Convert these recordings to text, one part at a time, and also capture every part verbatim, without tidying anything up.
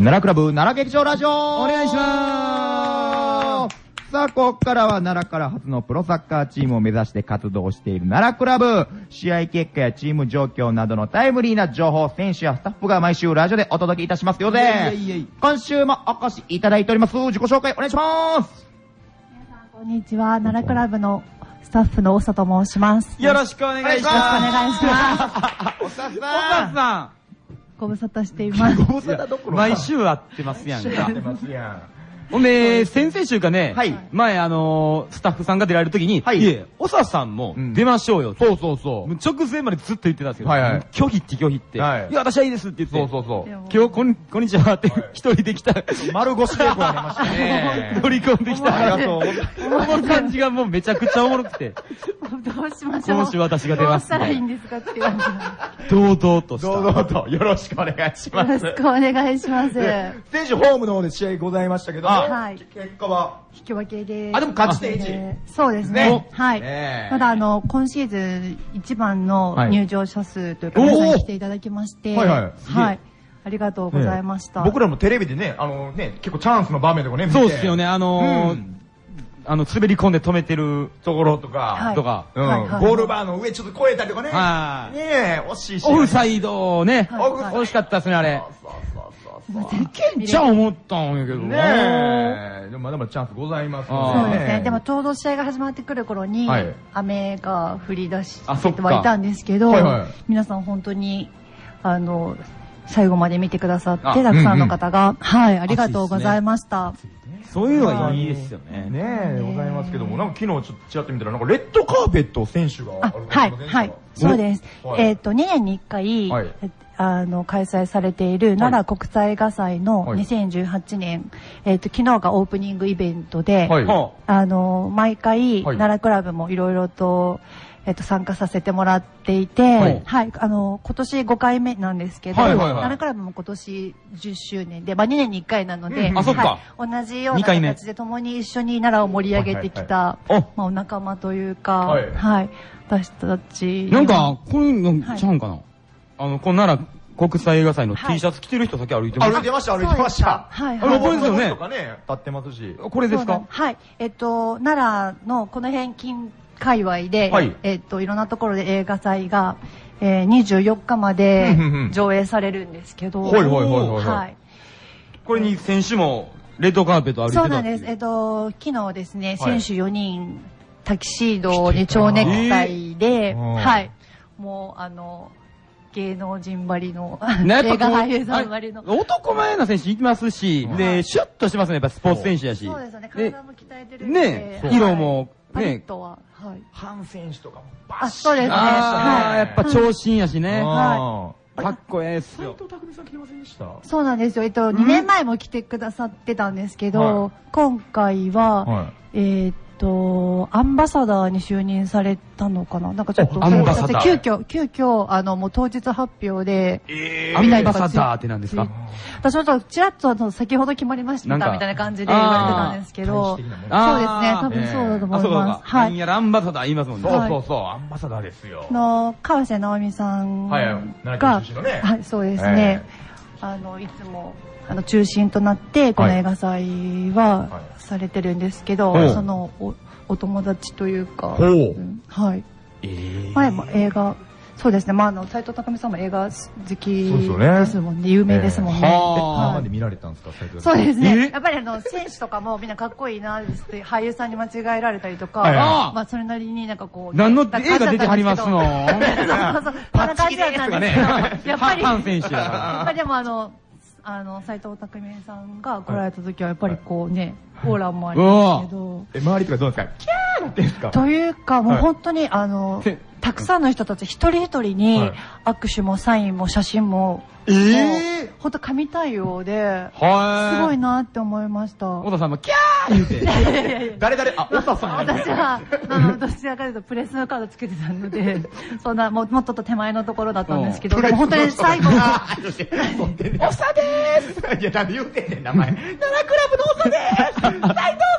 奈良クラブ奈良劇場ラジオお願いしまーす。 さあ、ここからは奈良から初のプロサッカーチームを目指して活動している奈良クラブ。試合結果やチーム状況などのタイムリーな情報、選手やスタッフが毎週ラジオでお届けいたしますよぜ。今週もお越しいただいております。自己紹介お願いします。 皆さんこんにちは。奈良クラブのスタッフの大佐と申します。 よろしくお願いします。 よろしくお願いします。 おささん。 おささん。 ご無沙汰しています。 ご無沙汰どころか毎週会ってますやんか。 会ってますやん。 ほんで、先々週かね、 はい、 前あのー、スタッフさんが出られるときに、はい、いえ、おささんも出ましょうよ、うん。そうそうそう。直前までずっと言ってたんですけど、はいはい、拒否って拒否って、はい、いや、私はいいですって言って、そうそうそう。今日こん、こんにちはって一人で来た。 丸腰で来られましたね。 乗り込んできた。 ありがとう。 この感じがもうめちゃくちゃおもろくて。 どうしましょう。 今週私が出ます。 どうしたらいいんですかって感じ。 堂々とした。 堂々とよろしくお願いします。 よろしくお願いします。 選手ホームの方で試合ございましたけど、はい。結果は引き分けで。 あ、でも勝ち点いち。 そうですね。はい。ただあの、今シーズン一番の入場者数というか、皆さん来ていただきまして、はいはい。はい。ありがとうございました。 僕らもテレビでね、あのね、結構チャンスの場面とかね、 そうですよね、あの、あの、滑り込んで止めてるところとか、とか、ゴールバーの上ちょっと越えたりとかね。はい。ねえ、惜しいし。 オフサイドね。惜しかったですね、あれ。いけんちゃ思ったんやけどね。 でもまだまだチャンスございますね。 そうですね。でもちょうど試合が始まってくる頃に、雨が降り出してはいたんですけど、皆さん本当に、あの、最後まで見てくださって、たくさんの方が、はい、ありがとうございました。 そういうのがいいですよね。 ねえ、ございますけども、なんか昨日ちょっとちらっと見たら、なんかレッドカーペット選手があるんですか？はい、はい、そうです。えっと、にねんにいっかい、あの、開催されている奈良国際映画祭のにせんじゅうはちねん、えっと、昨日がオープニングイベントで、あの、毎回、奈良クラブもいろいろと、えっと、参加させてもらっていて、はい、はい、あの、今年ごかいめなんですけど、奈良クラブも今年じゅっしゅうねんで、まあにねんにいっかいなので、 あ、そっか。 同じような形で共に一緒に奈良を盛り上げてきた、まあお仲間というか、はい、私たち。 なんか、これ、ちゃうんかな、あの、この奈良国際映画祭の T シャツ着てる人先歩いてました。 歩いてました、歩いてました。 はい。 あの、これですよね。 とかね、立ってますし。 これですか？ はい。えっと、奈良のこの辺近界隈で、はい、えっと、いろんなところで映画祭が、えー、にじゅうよっかまで上映されるんですけど。 はいはいはいはい。 これに選手もレッドカーペット歩いてた？ そうなんです。えっと、昨日ですね、選手よにん、タキシードに蝶ネクタイで、はい。もう、あの、芸能人ばりの、映画俳優さんばりの。 男前な選手いますし、で、シュッとしてますね、やっぱスポーツ選手やし。 そうですよね、体も鍛えてるんで。 ね、色も、ね、 ハン選手とかもバッシリ。そうですね。 ああ、やっぱ長身やしね。はい。かっこええっすよ。 斉藤匠さん来てませんでした？ そうなんですよ。えっと、にねんまえも来てくださってたんですけど、今回は、えっと、アンバサダーに就任されたのかな、なんかちょっと、 アンバサダー。 急遽、急遽、あの、もう当日発表で、 アンバサダーって何ですか？ 私ちょっとちらっと先ほど決まりましたみたいな感じで言われてたんですけど、そうですね、多分そうだと思います。 はい。いや、アンバサダー言いますもんね。 そうそうそう、アンバサダーですよ。 の、川瀬直美さんが、はい、そうですね、あの、いつも、あの、中心となって、この映画祭はされてるんですけど、その、お友達というか、はい。前も映画、そうですね。まあ、あの、斉藤匠さんも映画好きですもんね。有名ですもんね。 はあ。で見られたんですか、斉藤さん。そうですね。やっぱりあの、選手とかもみんなかっこいいなって俳優さんに間違えられたりとか、まあ、それなりになんかこう。 何の映画出てはりますの？ そうそう。こんな感じだったんですけど、やっぱり、 ハン選手だから。 やっぱりでもあの、あの、斉藤匠さんが来られた時はやっぱりこうね、オーラもありますけど。 え、周りとかどうですか？キャーなってんですか？ というか、もう本当にあの、たくさんの人たち一人一人に握手もサインも写真も、ええ、本当神対応で、すごいなって思いました。 小田さんもキャー言うて。 いやいやいや誰誰、あ、小田さん。 私は、あの、どちらかというとプレスのカードつけてたので、そんな、もう、もっと手前のところだったんですけど、本当に最後が、 おさでーす。いや、なんで言うてんねん、名前。奈良クラブのおさでーす。斉藤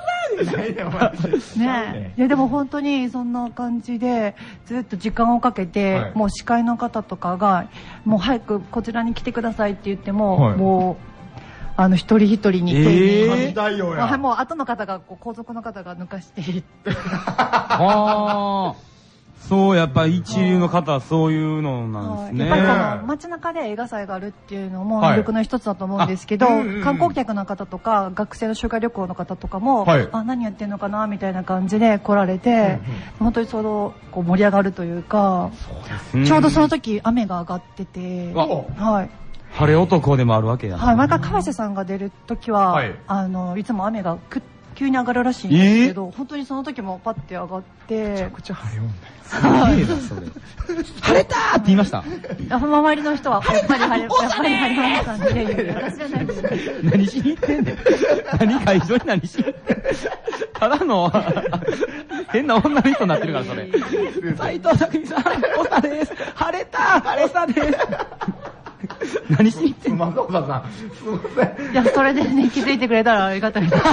さんねえ。いや、でも本当にそんな感じで、ずっと時間をかけて、もう司会の方とかが、もう早くこちらに来てくださいって言っても、もう、 あの、一人一人に丁寧に。 神対応や。 もう後の方が、こう、皇族の方が抜かしていって。 ああ。そう、やっぱ一流の方はそういうのなんですね。 やっぱりこの街中で映画祭があるっていうのも魅力の一つだと思うんですけど、観光客の方とか、学生の修学旅行の方とかも、あ、何やってんのかなみたいな感じで来られて、本当にその、こう盛り上がるというか、ちょうどその時雨が上がってて、はい。 晴れ男でもあるわけや。 はい、毎回川瀬さんが出る時は、あの、いつも雨がくっ急に上がるらしいんですけど、本当にその時もパッて上がって。めちゃくちゃ晴れ女だ。晴れたーって言いました。 周りの人は、やっぱり晴れ、やっぱり晴れましたね。私じゃないです。 何しに行ってんねん。何会場に何しに行ってんねん。ただの、変な女の人になってるから、それ。斉藤匠さん、おさです。晴れたーおさです。何しに行ってんの？ 松岡さん、すみません。 いや、それでね、気づいてくれたらありがたいですけど。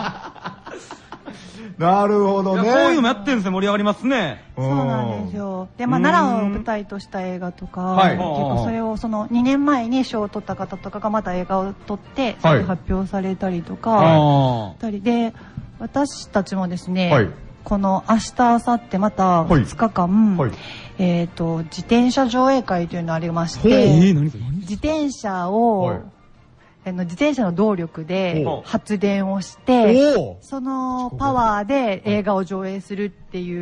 なるほどね。 こういうのもやってるんですね、盛り上がりますね。 そうなんですよ。で、まあ、奈良を舞台とした映画とか、結構それをそのにねんまえに賞を取った方とかがまた映画を撮って、それ発表されたりとか、たりで、私たちもですね、この明日、明後日またふつかかん、えっと、自転車上映会というのがありまして、自転車を、あの自転車の動力で発電をして、そのパワーで映画を上映するっていう、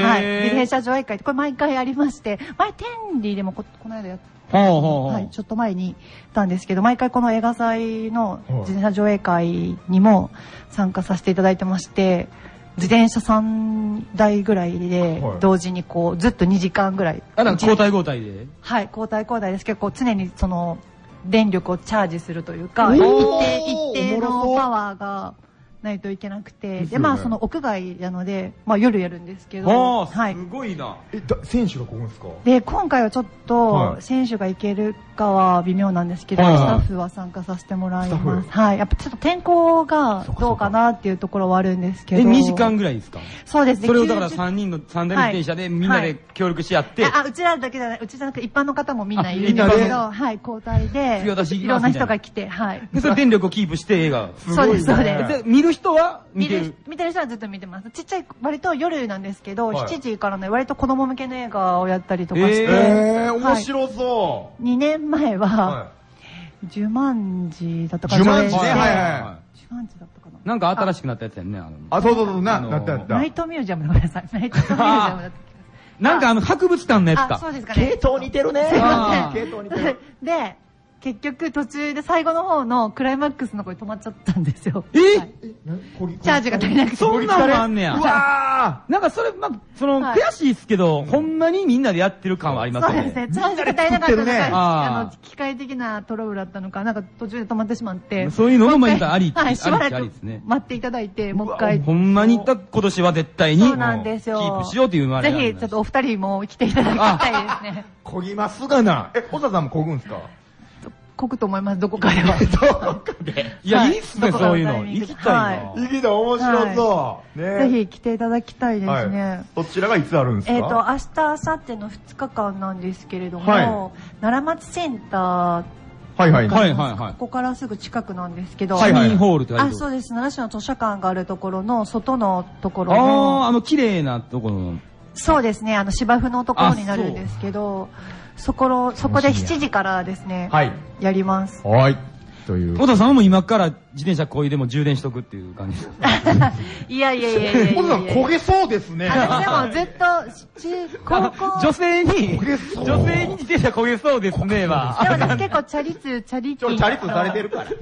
はい、自転車上映会ってこれ毎回ありまして、前天理でも こ, この間やって、はい、ちょっと前に行ったんですけど、毎回この映画祭の自転車上映会にも参加させていただいてまして、自転車さんだいぐらいで同時にこうずっとにじかんぐらい。 あ、なんか交代交代で？ はい、交代交代です。結構常にその電力をチャージするというか、一定、一定のパワーがないといけなくて、で、まあその屋外なので、まあ夜やるんですけど、 はい。すごいな。 え、選手が来るんですか？ で、今回はちょっと選手が行けるかは微妙なんですけど、スタッフは参加させてもらいます。はい。やっぱちょっと天候がどうかなっていうところはあるんですけど。 え、にじかんぐらいですか？ そうですね。 それをだからさんにんのさんだいの自転車でみんなで協力し合って。 あ、うちらだけじゃない、うちじゃなくて一般の方もみんないるんですけど、はい、交代で、いろんな人が来て、はい。 で、それ電力をキープして映画。 そうです、そうです。 で、見る人は見てる？ 見てる人はずっと見てます。ちっちゃい、割と夜なんですけど、しちじからね、割と子供向けの映画をやったりとかして。 えー、面白そう。 にねんまえは、十万字だったかな。 十万字ね、はいはい。 十万字だったかな。 なんか新しくなったやつやんね。 あ、そうそうそう、な、なったやった。 ナイトミュージアムごめんなさい。ナイトミュージアムだった。 なんかあの、博物館のやつか。 そうですかね。 系統似てるね。 系統似てる。で、結局途中で最後の方のクライマックスの声止まっちゃったんですよ。 えチャージが足りなくて。 そんなのあんねや。うわーなんかそれ、ま、その、悔しいですけど、ほんまにみんなでやってる感はありますね。 そうですね。チャージが足りなかったのか、あの、機械的なトラブルだったのか、なんか途中で止まってしまって。 そういうのもまたあり、 はい、しばらく待っていただいて、もう一回。 ほんまに今年は絶対に、 そうなんですよ。 キープしようっていうのはぜひ、ちょっとお二人も来ていただきたいですね。 こぎますがな。え、小田さんもこぐんすか？ こくと思います、どこかでは。 どこかで。 いや、いいっすね、そういうの。行きたいな。 行きたい、面白そう。 ぜひ来ていただきたいですね。 そちらがいつあるんですか？ えっと、明日、明後日のふつかかんなんですけれども、奈良町センター、 はいはいはいはい。ここからすぐ近くなんですけど。 市民ホールってあ、そうです。奈良市の図書館があるところの外のところの。ああ、あの、綺麗なところの。 そうですね。あの、芝生のところになるんですけど、そこ、そこでしちじからですね、はい、やります。 はい。という。 小田さんも今から自転車こいでも充電しとくっていう感じですか？ いやいやいやいやいや。 小田さん焦げそうですね。 でもずっと、中高校。 女性に、女性に自転車焦げそうですね、まあ。でも私結構チャリ通、チャリ通。チャリ通されてるから。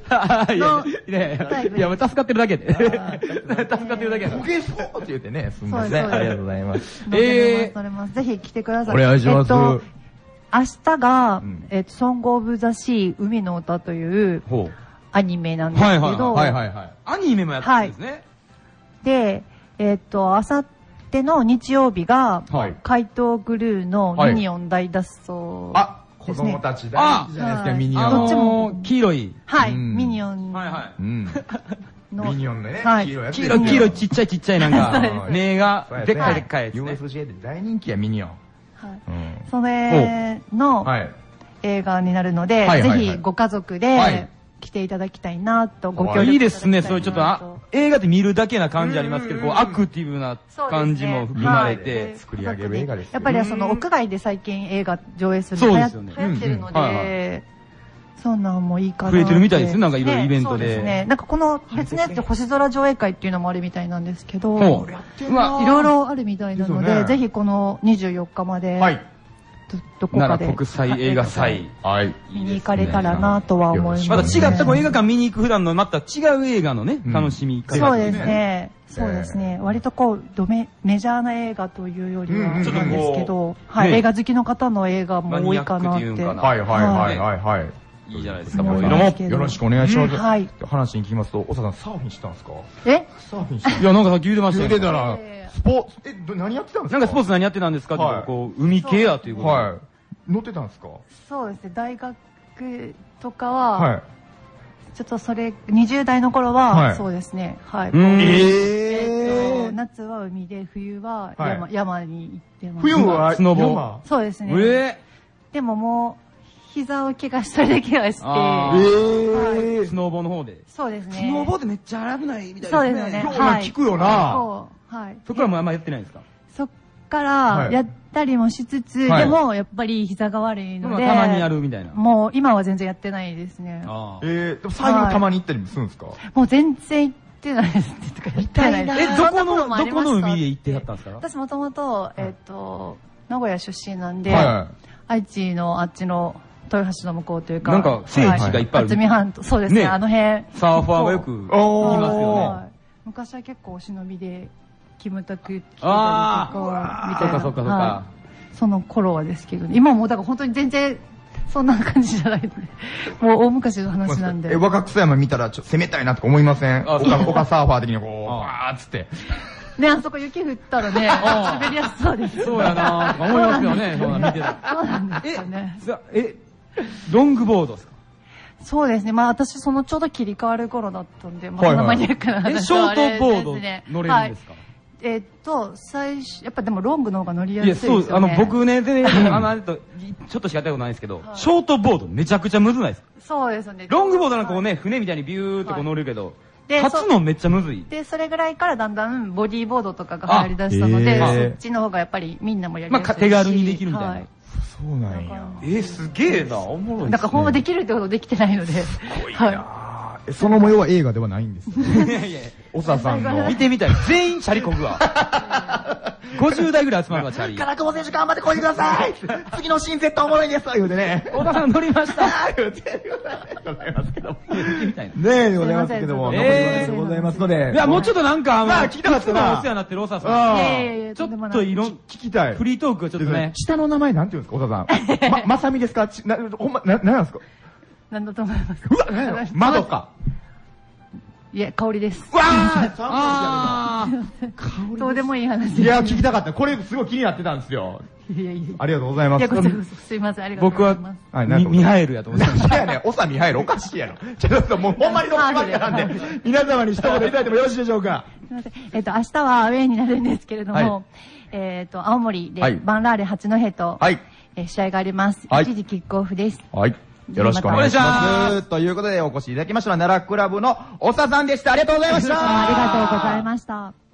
いや、いや、助かってるだけで。助かってるだけで。 焦げそうって言ってね、すみません。ありがとうございます。 えー、ぜひ来てください。 お願いします。 明日が、えっと、ソングオブザシー海の歌というアニメなんですけど、 はいはいはい。アニメもやってるんですね。 で、えっと、明後日の日曜日が、怪盗グルーのミニオン大脱走。 あ、子供たち大好きじゃないですか、ミニオン。 どっちも黄色い。 はい、ミニオン。 はいはい。 ミニオンのね、 黄色いやつ。黄色い、黄色い、ちっちゃいちっちゃいなんか、目が、でっかいでっかいやつ。 ユーエスジェー で大人気や、ミニオン。 それの映画になるので、ぜひご家族で来ていただきたいなと、ご協力いいですね、そういうちょっと、あ、映画って見るだけな感じありますけど、こう、アクティブな感じも含まれて、 作り上げる映画です。 やっぱりその、屋外で最近映画上映するの流行ってるので、そんなんもいいかな。 増えてるみたいですね、なんかいろいろイベントで。そうですね。なんかこの別のやつで星空上映会っていうのもあるみたいなんですけど、いろいろあるみたいなので、ぜひこのにじゅうよっかまで、どこかで。 奈良国際映画祭。 はい。 見に行かれたらなとは思います。 また違ったこう映画館見に行く普段のまた違う映画のね、楽しみ方。そうですね。そうですね。割とこう、ドメ、メジャーな映画というよりは、なんですけど、はい。映画好きの方の映画も多いかなって。はいはいはいはいはい。 いいじゃないですか、もう色も。 よろしくお願いします。 はい。 話に聞きますと、おささんサーフィンしてたんですか？ え？ サーフィンしてた。 いや、なんかさっき言うてましたよ。 言うてたら、スポーツ、え、何やってたんですか？ なんかスポーツ何やってたんですかってこう、海系やということで。 はい。乗ってたんですか？ そうですね、大学とかは、はい。ちょっとそれ、にじゅう代の頃は、そうですね、はい。えー、夏は海で、冬は山、山に行ってます。 冬はスノボ？ そうですね。えー、でももう、膝を怪我しただけはして、 えー、スノボの方で。 そうですね。 スノボってめっちゃ危ないみたいな。 そうですよね。 はい。聞くよな。 そう。はい。 そこからもあんまやってないんですか？ そっからやったりもしつつ、でもやっぱり膝が悪いので。 たまにやるみたいな。 もう今は全然やってないですね。 えー、でも最後たまに行ったりもするんですか？ もう全然行ってないですね。とか言ってないです。 え、どこの、どこの海へ行ってやったんですか？ 私もともと、えっと、名古屋出身なんで、愛知のあっちの、豊橋の向こうというか。 なんか、聖地がいっぱいある。 渥美半島、そうですね、あの辺。 サーファーがよく行きますよね。 昔は結構お忍びで、キムタク来たりとか、みたいな。 そうかそうか。 その頃はですけど、今もうだから本当に全然、そんな感じじゃないので。もう大昔の話なんで。 え、若草山見たらちょっと攻めたいなとか思いません？岡サーファー的にこう、わーっつって。 ね、あそこ雪降ったらね、滑りやすそうです。 そうやなぁ、思いますよね、そう見てた。 そうなんですよね。 え、ロングボードですか？ そうですね。まあ私そのちょうど切り替わる頃だったんで、まあそんなマニアックな話ショートボード乗れるんですか？ えっと、最初、やっぱでもロングの方が乗りやすいですよね。いや、そう、 あの僕ね、でね、あの、ちょっとしかやったことないんですけど、ショートボードめちゃくちゃむずないですか？ そうですね。 ロングボードなんかこうね、船みたいにビューってこう乗るけど、立つのめっちゃむずい。 で、それぐらいからだんだんボディーボードとかが入り出したので、そっちの方がやっぱりみんなもやりやすいし。まあ手軽にできるみたいな。 そうなんや。 え、すげえな、おもろい。 なんかほんまできるってことできてないので。 すごいな。その模様は映画ではないんですよ。いやいや、おささんの。 見てみたい。全員チャリこぐわ。ごじゅう代ぐらい集まるわ、チャリ。 唐久保選手頑張ってこいでください次の新セットおもろいです言うてね。 小田さん乗りました言うてございますけど。ねえ、 でございますけども。ええ、ございますので。 いや、もうちょっとなんか、 まあ、聞きたかったな。 お世話になってるおささん。 いやいやいや、 ちょっといろん、 聞きたい。 フリートークをちょっとね。 下の名前なんて言うんですか、小田さん。ま、まさみですかな、ほんま、な、なんですかなんだと思います。 うわ、何やろ窓か。 いや、香りです。 わあーどうでもいい話です。 いや、聞きたかった。これすごい気になってたんですよ。 いやいやありがとうございます。いや、 こちらこそすいません、ありがとうございます。 僕は、ミハエルやと思ってました。 いやね、オサミハエルおかしいやろ。ちょっともうほんまにどっちばっかなんで、皆様に一言いただいてもよろしいでしょうか。 すいません。えっと、明日はアウェイになるんですけれども、えっと、青森でバンラーレ八戸と、試合があります。いちじキックオフです。 はい。よろしくお願いします。ということでお越しいただきました奈良クラブのおささんでした。ありがとうございました。 ありがとうございました。